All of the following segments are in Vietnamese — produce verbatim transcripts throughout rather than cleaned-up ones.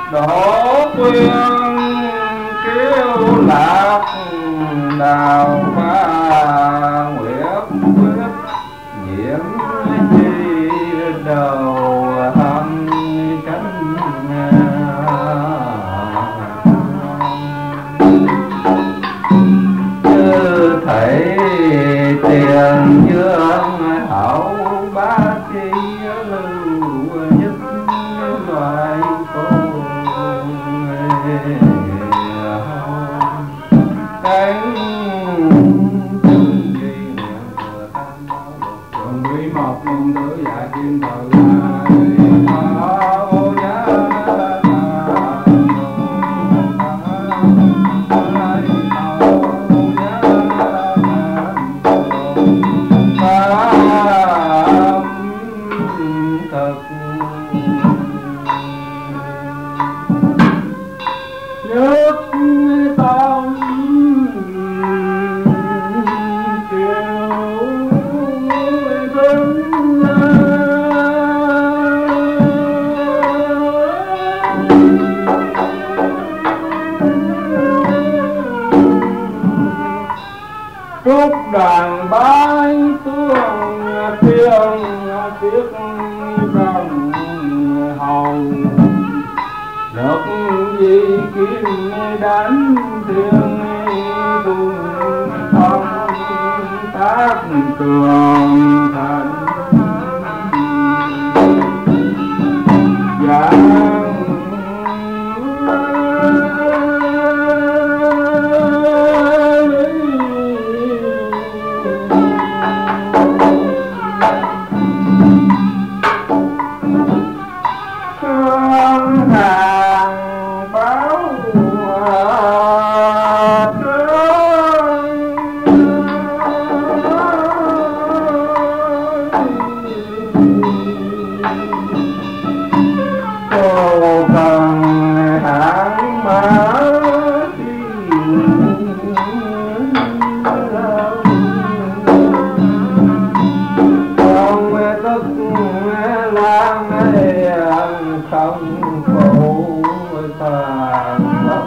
đổ quyên kiêu lạc đào hoa nguyệt quyết nhiễm chi đầu hâm cánh như thầy tiền dương hậu ba chi lưu nhất loài cô cánh còn quý một công tử dạ kim thờ trúc đàn bái tương thiên tiếc rằng hầu được di kim đánh thiên cùng phong tác cường thành giang không khổ phàm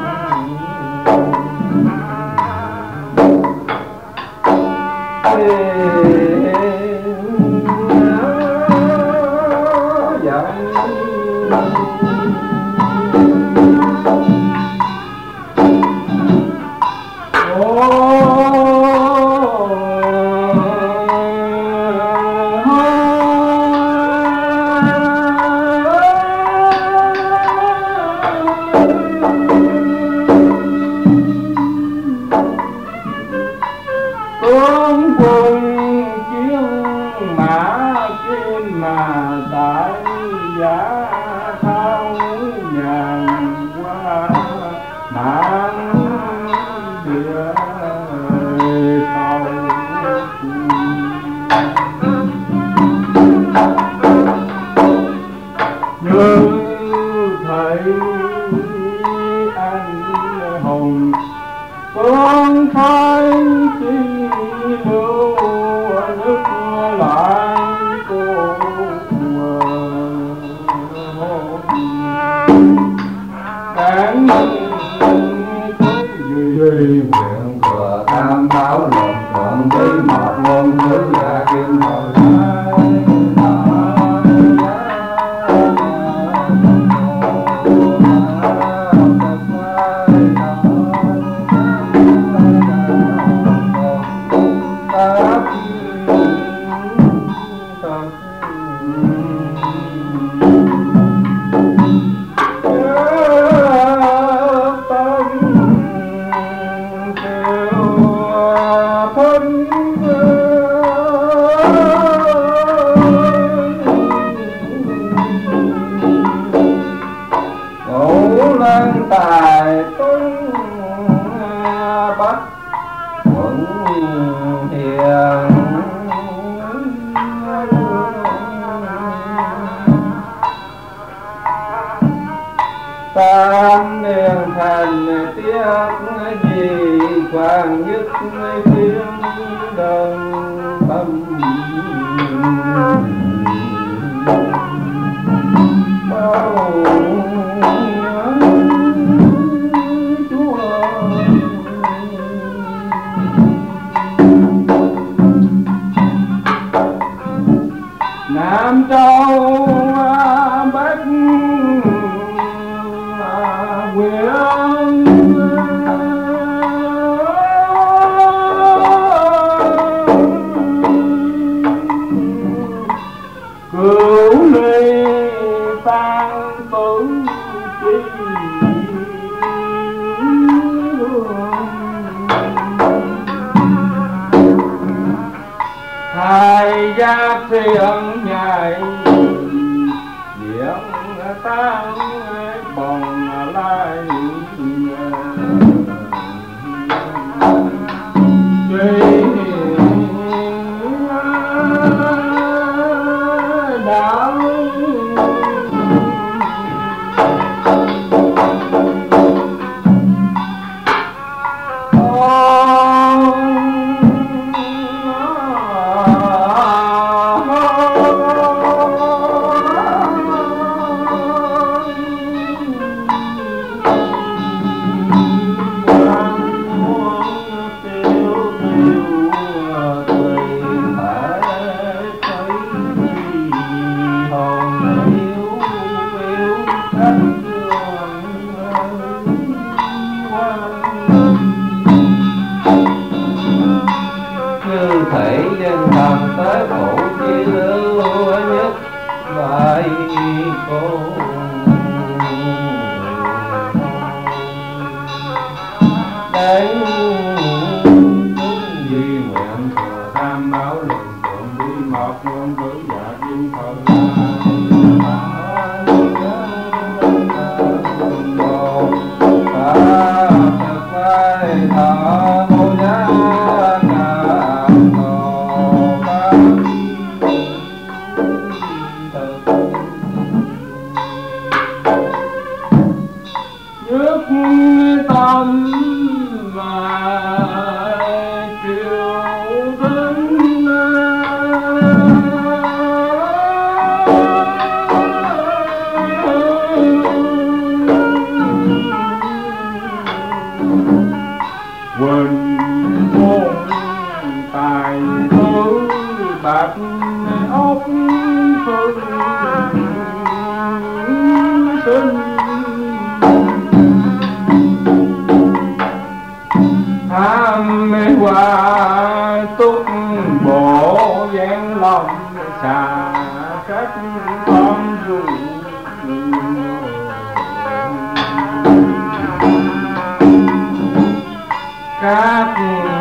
tướng quân chiến mã kim mà đại giả thao nhàn qua mãn địa cầu như thầy anh hùng con khai chi lưu nước lại cô cán duy nguyện vừa tham báo lòng thuận với một ngôn ngữ và kim hồi tài tuấn bắc thuận hiền tam niên thành tiếc gì hoàng nhất thiên đơn tâm bao Nam Châu Bắc Quyền cửu ly tan tử chi hai gia thiên nhảy diễn tan bồng lai duy đạo như thể dân thần tới phụ chi lưu nhất vậy cô đấy chúng duy nguyện thừa tham máu lừng tượng đi một ngôn ngữ dạ duyên thần nhất tâm mà triều thính quỳnh môn tài thứ bạc ốc phương sinh tham hoa túc bộ gian lòng xà cách con dù các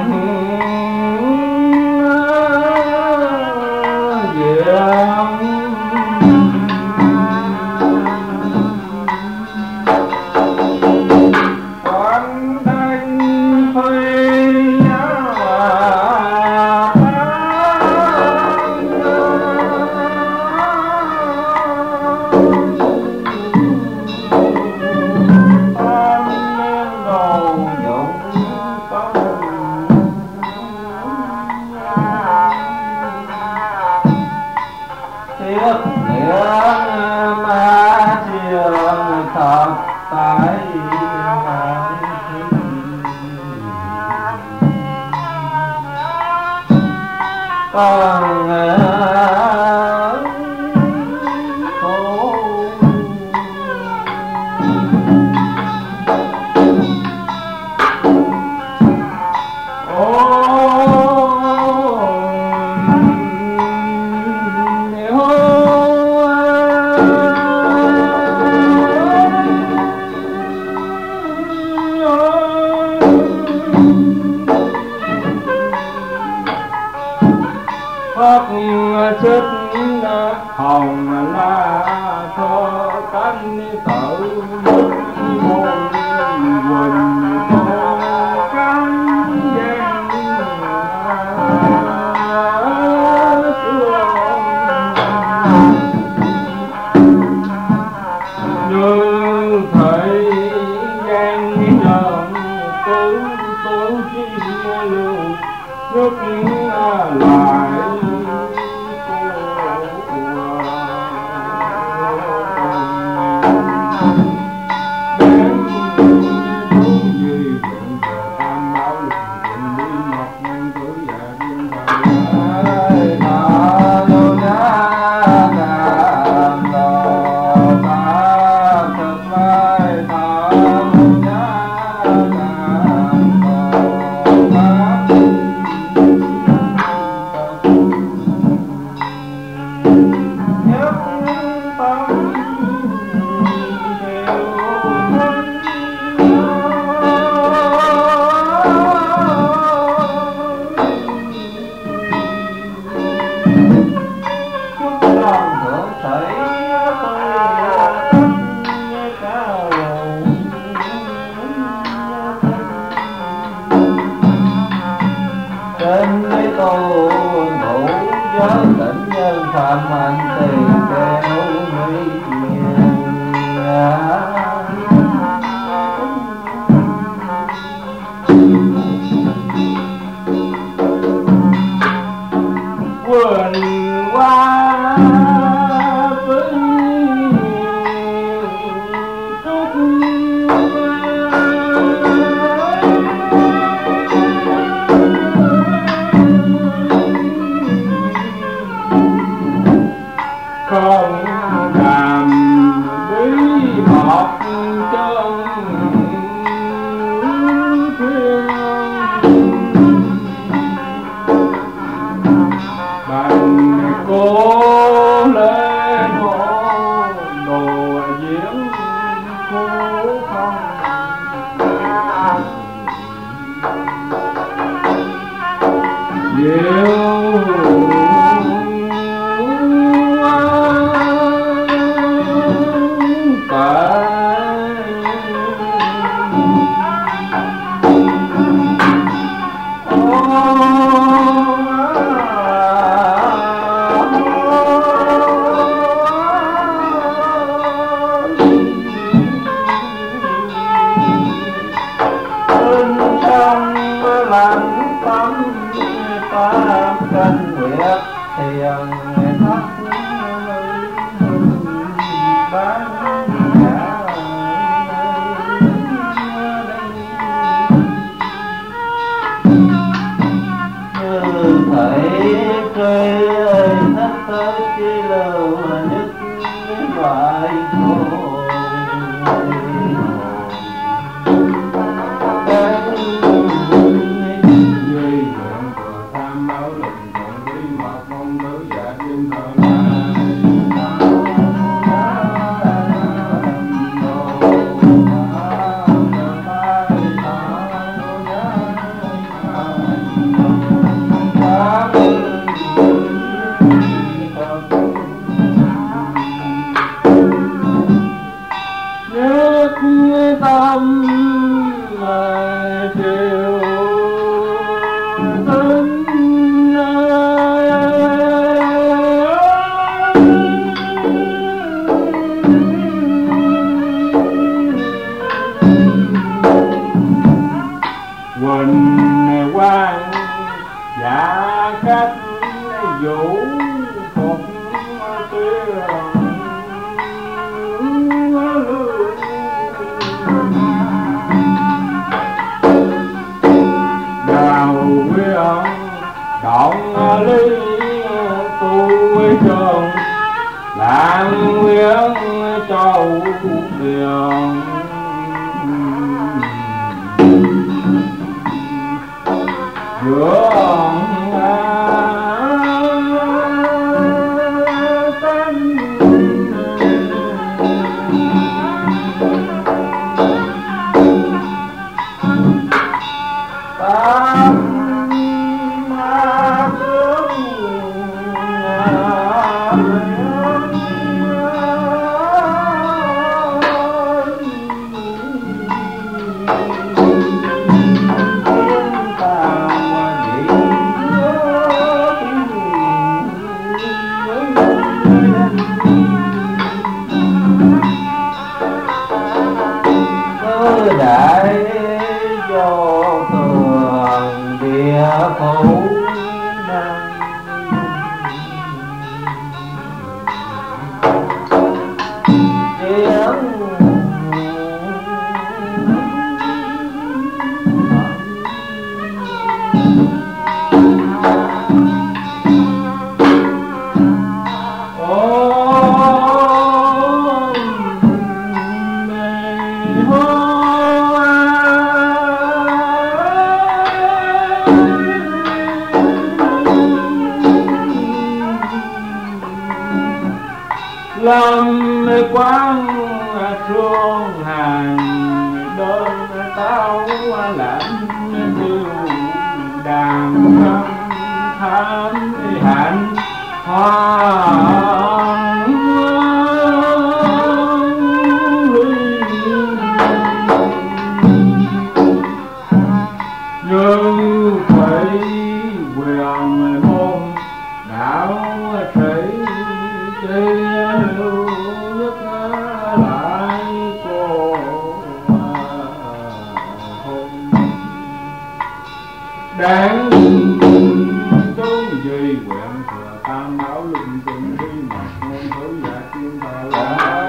thật tại con Phật thích hồng la cho cánh tự môn quỳnh cô cánh gian như thầy gian nhân tứ tứ chi lưu nhất lại Hãy subscribe đáng trốn gì quẹn thừa tam bảo lưng từng đi mặt ngôn thử dạ chuyên thờ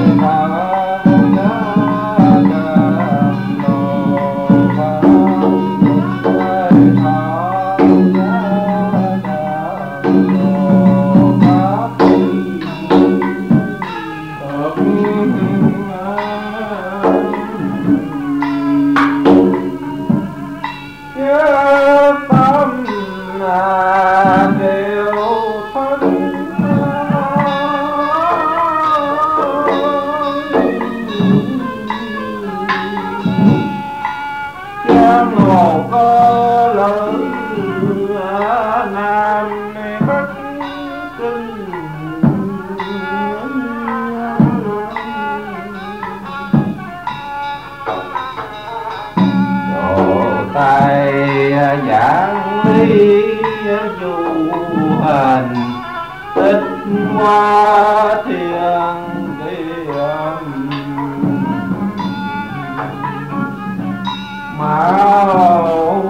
tay giảng lý du hành tích hoa thiên điện mạo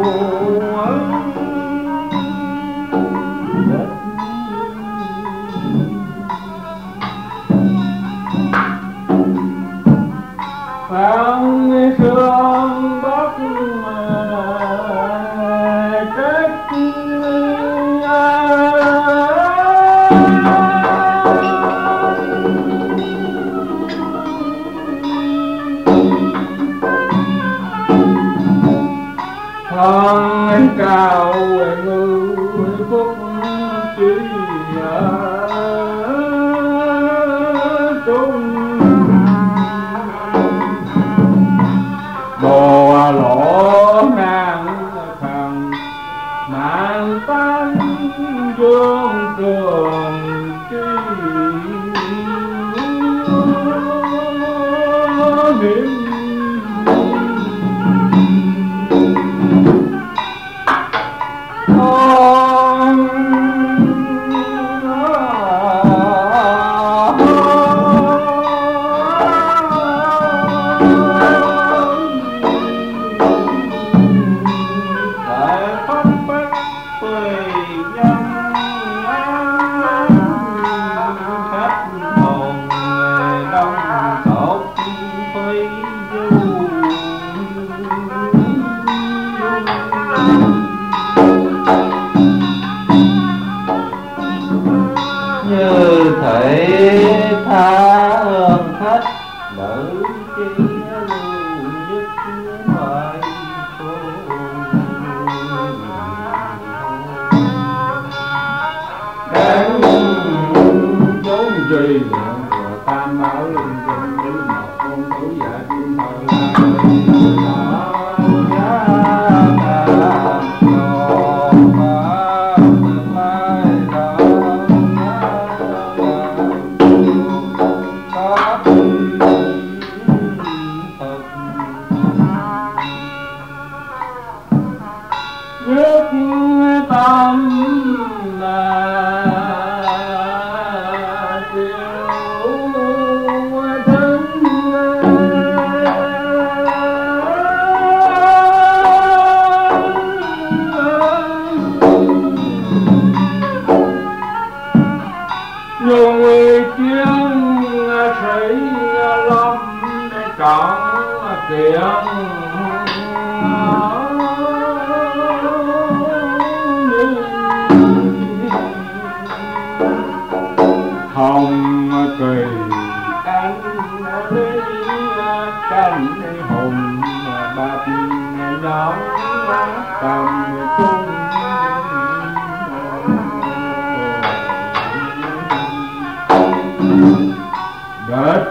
phán sương bắc thân cao ngư phúc trí trung bồ lỗ ngang thần mạng tan dương cường chi hiểm như thể tha ơn khách nữ chi lưu nhất phải đáng trốn gì tam bảo lưng trên thứ một con thử dạ chuyên nhất tâm là người chiến sĩ lâm để chọn kiện hồng kỳ anh lý cánh hùng bạch nhóm cầm cung đất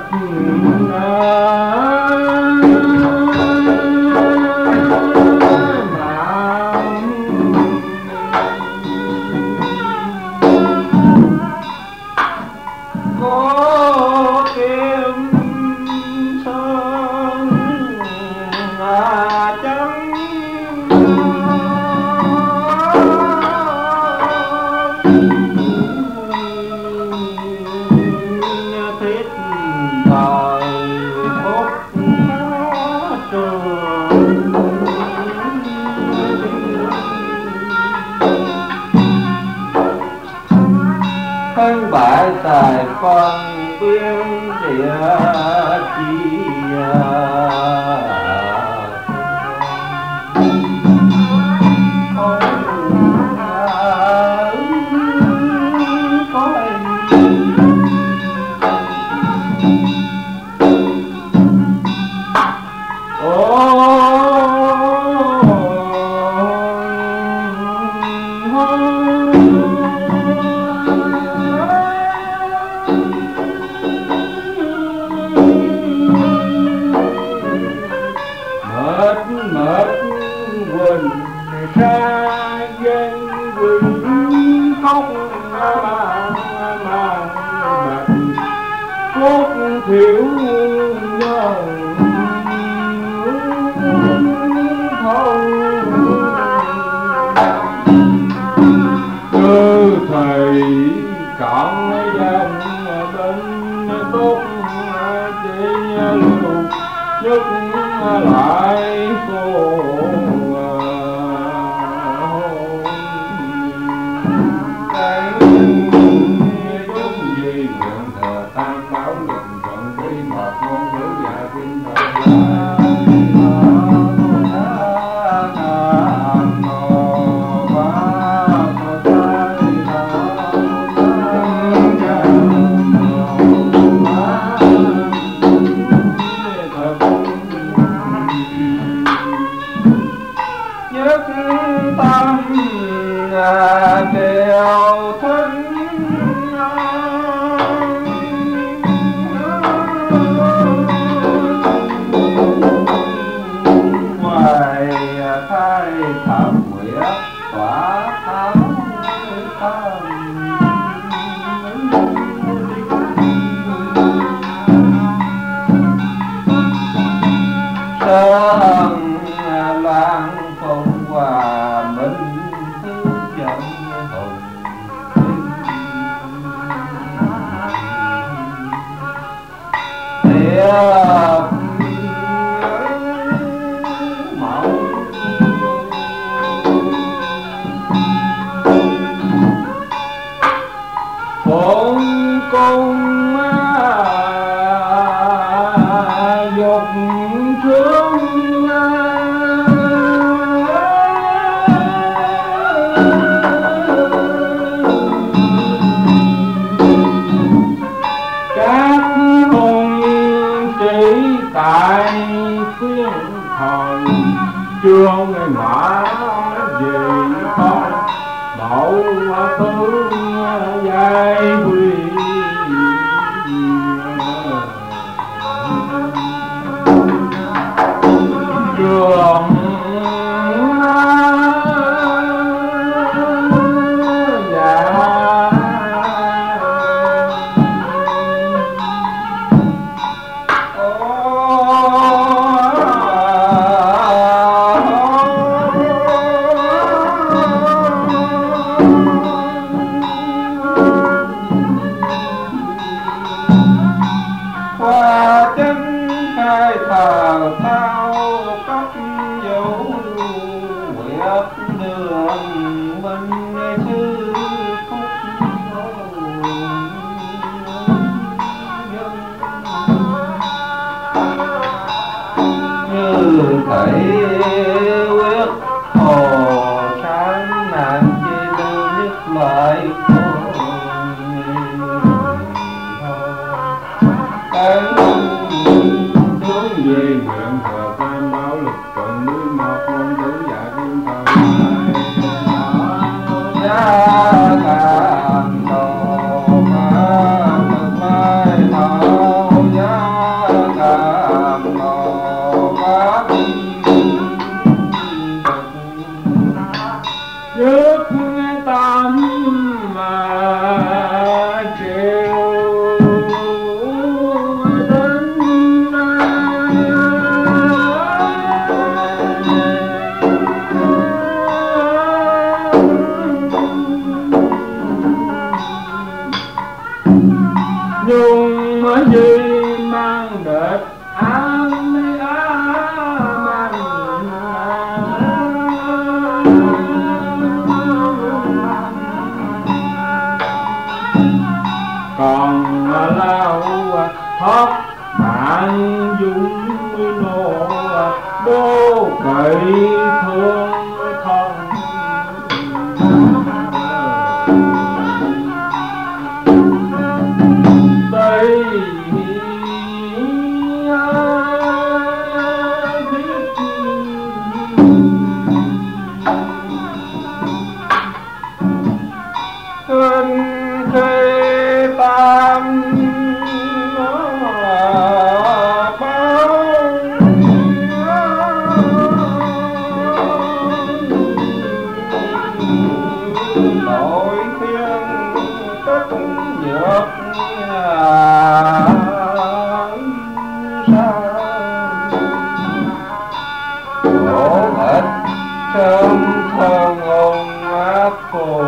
có kiếm sơn trắng tài phân biên địa chia thiếu nhau cơ thầy cạn dân bên tốt chỉ lưu nhất lại cô đều thân ngoài khai thảm nguyện tỏa tháo tâm sơn lan phong hòa minh phồn công dục thương tại khuyên thần trương mã về con mẫu tư giai quy trường qua chân khai thờ thao cấp dấu nguyệt đường minh sư phúc như thầy quyết hồ sáng nạn chi lưu nhất lại hướng về nguyện thờ tam bảo lực cận núi một môn tử dạ kim thần giá cạn đồ ma thực mai thảo giá cạn đồ pháp nhất tam mà chịu nhung gì mang đợt an an còn thoát nạn dung nô đô cậy thương thân đây thân thế tam nội thiên tất nhược khổ hết sớm thân ông ác phù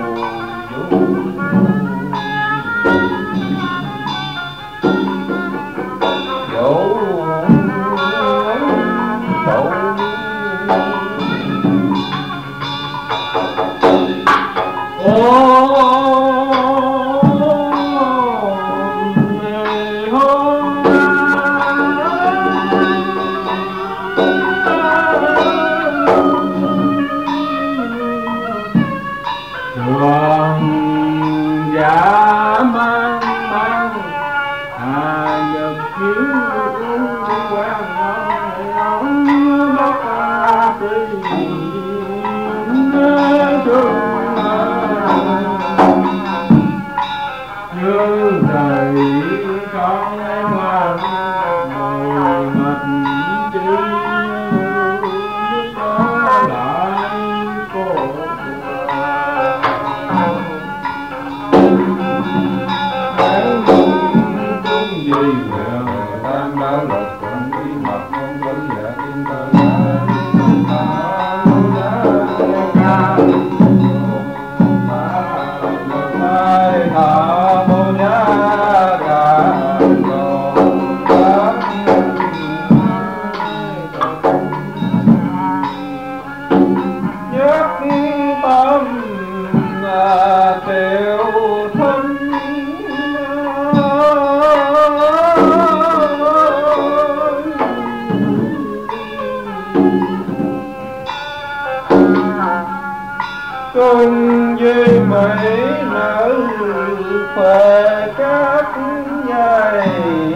cơn duy mỹ nở phệ các dài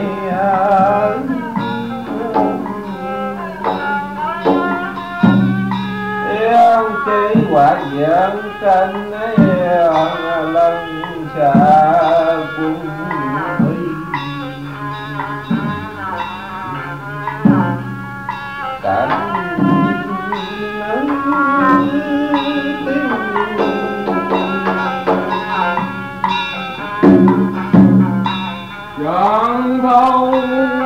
yêu chỉ quả diện tranh lần xa quân cảnh Giang thâu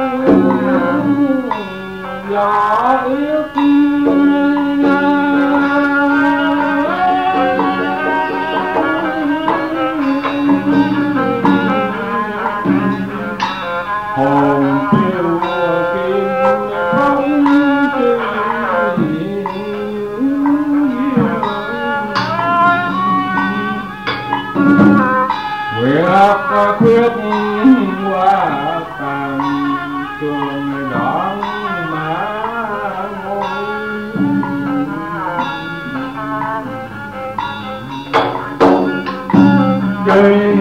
gió ước hồn tiêu kim không nguyệt khuyết qua tàn cường đón má ngôi chơi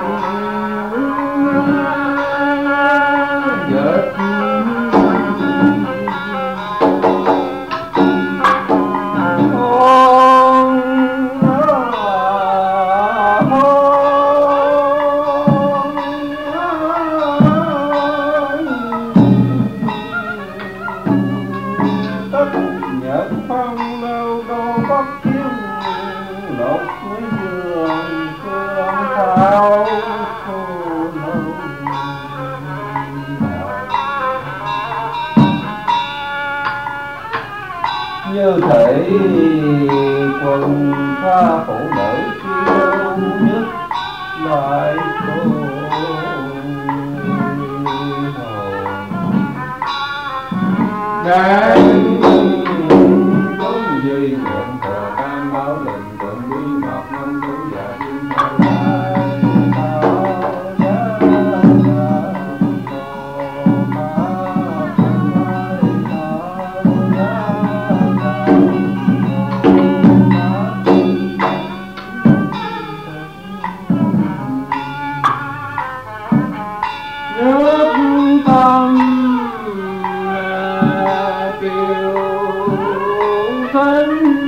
giật phong lâu đô bắc kiếm lộc mấy giường cương thao khô lâu như thể quần pha phụ nữ kiêu nhất lại cô hồn duy nguyện thờ tam bảo lệnh tượng bí mật năm thứ dạ kim nước tâm kiều thân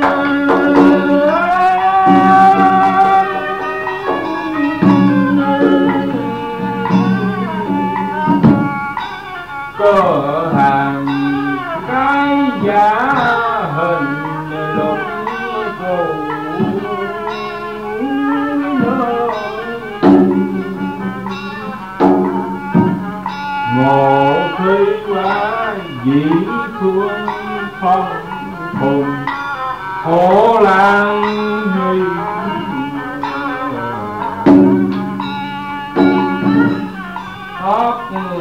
cờ hàng cái giá hình lục cầu ngộ khí quá dĩ thương phong cùng khổ lan huy hót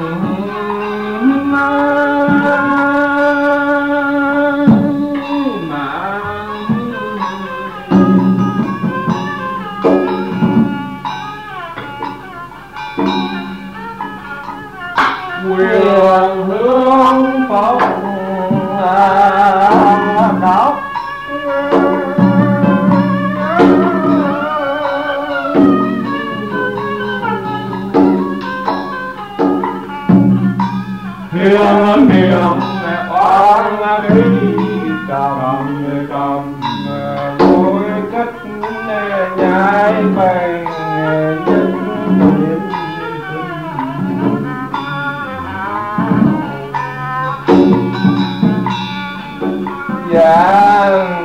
quyền hướng phong đốc hiền hiền oan đi cầm cầm ngồi cách nhai bèn dạ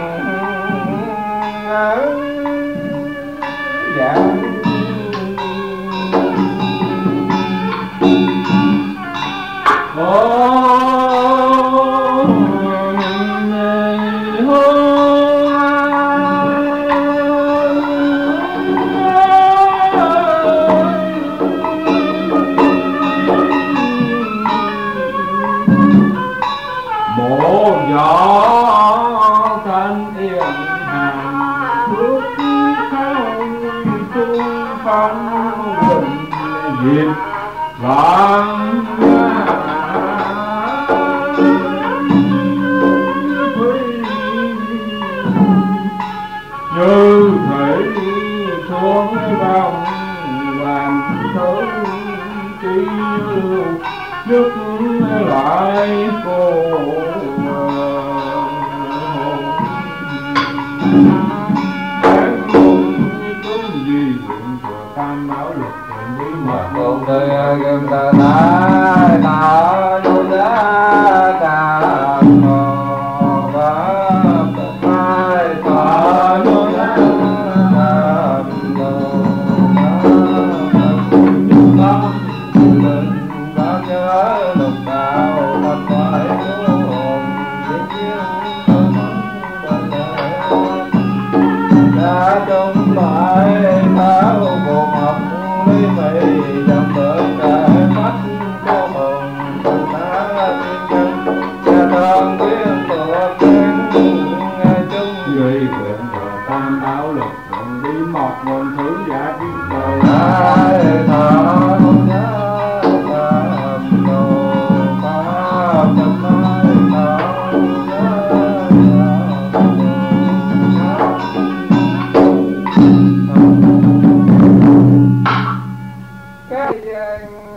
dạ mộ gió thanh yên hàng bước theo tu phong quỳnh diệt vạn như thể xuống vòng vàng thứ chi nước lại cô cùng đời gần ta ta ta đôi giá cả mò và mai ta đôi giá cả mò mình bao nhớ lục đạo mặt phải hồn đã trong lại tháo bộ mặt lấy mày dòng đợi cái mắt có hồn từ ta tiên chân cha thân tiếng tựa tiếng nghe chung duy quyền thờ tam bảo lực thuận đi một nguồn thứ giả biết đời ai thở không nhớ làm đồ pháp chân mai thở cái dân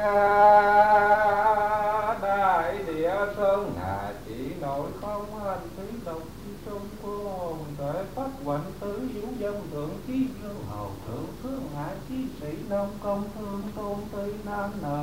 đại địa sơn hà chỉ nổi không hành thủy độc trong hồn thể phát hoạnh tứ vũ dân thượng chí vô hầu thượng thương hạ chí sĩ nông công thương tôn tư nam nữ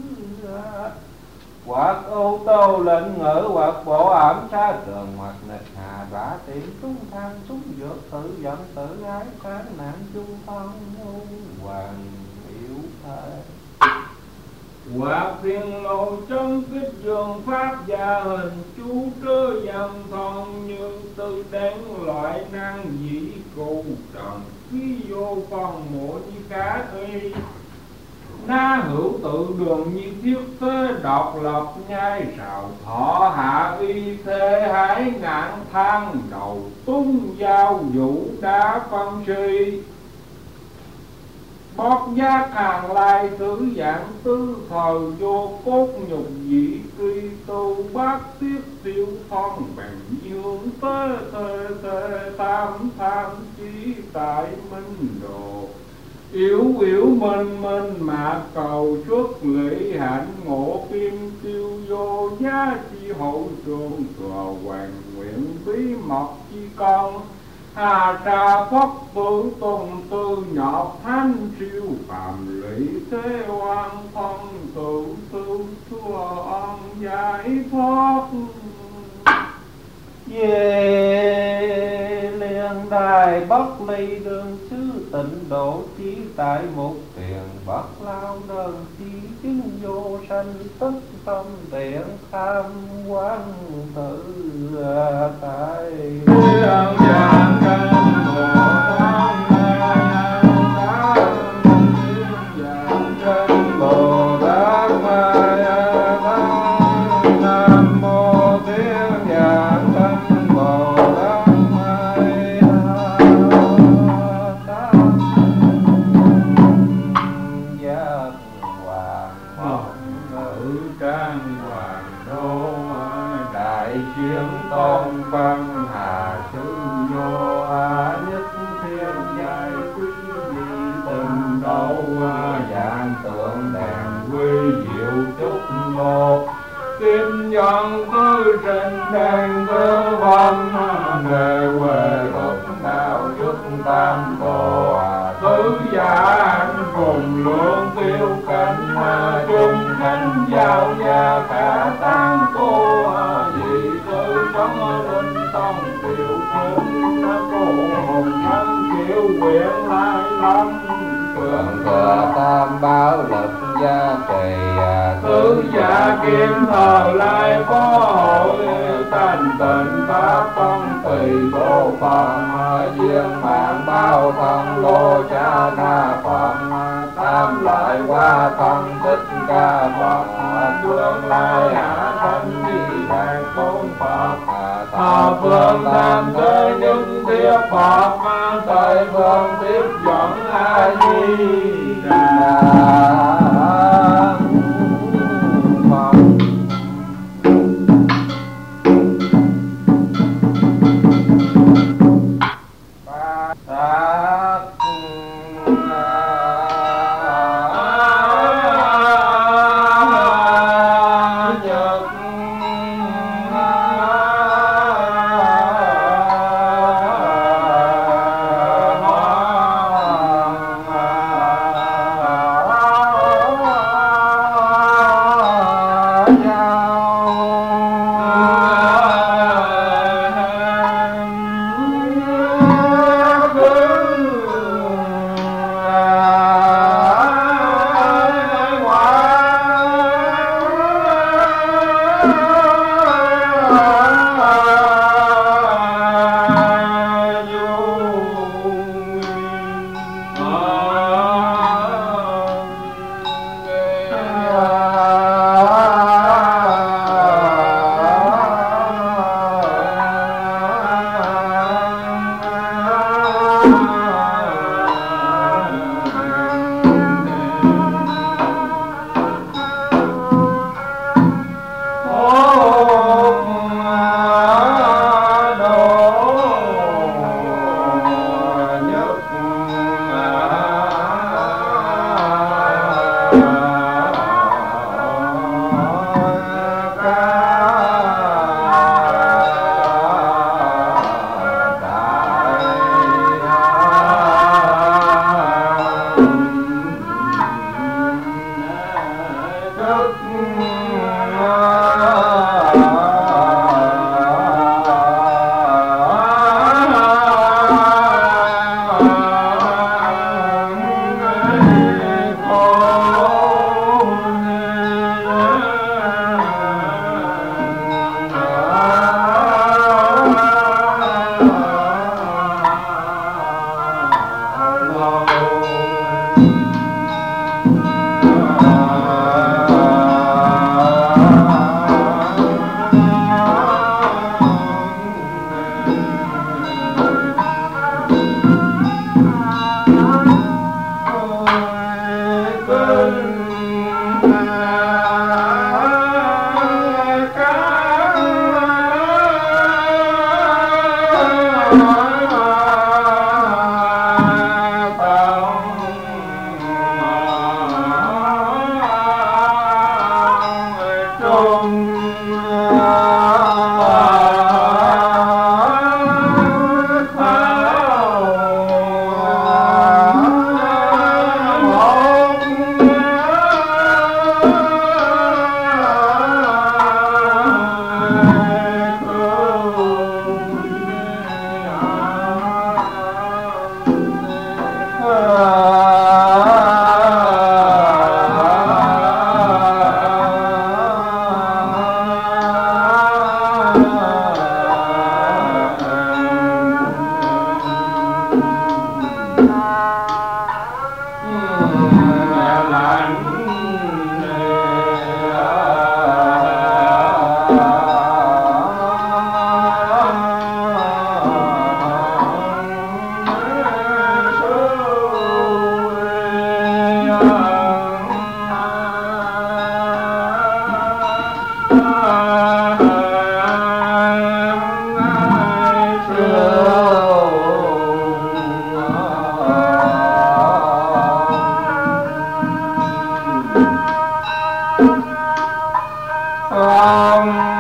hoặc ô tô lệnh ngữ hoặc bộ ẩm xa trường hoặc nịch hà bả tiện trung thang súng dược tự giận tự ái kháng nạn chung thân hoàng yếu thể hoặc phiền lộ chân kích trường pháp gia hình chú trơ dâm thon như tư đáng loại năng dĩ cụ trần khí vô phần mộ như cá y na hữu tự đường như thiết thế độc lập nhai rào thọ hạ y thế hải ngạn thang đầu tung giao vũ đá phân tri bóp giác hàng lai thứ dạng tư thời vô cốt nhục dị tuy tu bát tiết tiêu phong bằng dương tê tê tê tam tham chí tại minh đồ Yếu yếu minh minh mà cầu xuất lĩ hạnh ngộ kim tiêu vô giá chi hậu trường thừa hoàng nguyện bí mật chi con hà trà phất tử tùng tư nhọt thánh siêu phàm lĩ thế oan thân tự tư chúa ân giải thoát về liền đài bất ly đường xứ tịnh độ chí tại một tiền bất lao đơn chi chứng vô sanh tức tâm tiện tham quan tự tại Hương giang căn Bồ Tát Ma Nam Mô Tiếng Giảng Sanh Bồ Tát Ma Giác Hoàng Ngự trang hoàng đô Đại chiến tôn văn hà sư vô a nhất thiên giai quý vị tình đâu dạng tượng đèn quy diệu chúc một kim nhân tư sinh đèn tư văn nghề quê luật đạo chức tam đồ tứ gia anh cùng lượng tiêu cảnh chung thành giao gia cả tăng cô dị tư sống linh tông tiểu thương cô hồn thân chịu quyện lai lâm thượng thừa tam bảo lực gia trì tứ gia kim thờ lai có hội thành tịnh pháp phân tùy bộ phần viên mạng bao thân lô cha na phần tam lại qua thân thích ca phật tương lai hạ thanh di đàn tôn phật thọ phương tam giới những tiếp phật tới phương tiếp dẫn a di đà Om